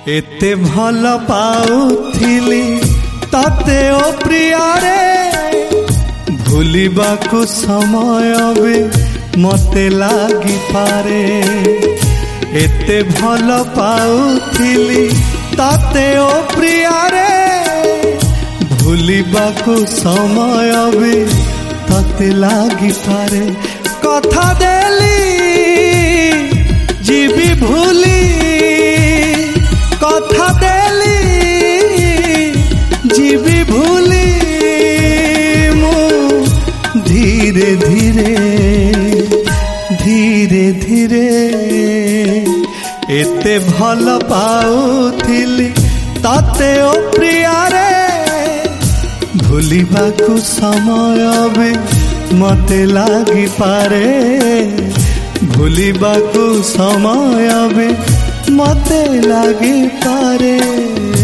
एते भल पाउथिली ताते ओ प्रिया रे भूलिबाकु समय भी मते लागी पारे। एते भल पाउथिली ताते ओ प्रिया रे भूलिबाकु समय भी तते लागी पारे। कथा देली जीवी भूली कथा देली जीवी भूली मु धीरे धीरे धीरे धीरे एते भल पाउथिली ताते ओ प्रिया रे भूलिबाकु समय भी मते लागी पारे। भूलिबाकु समय भी मते लागी पारे।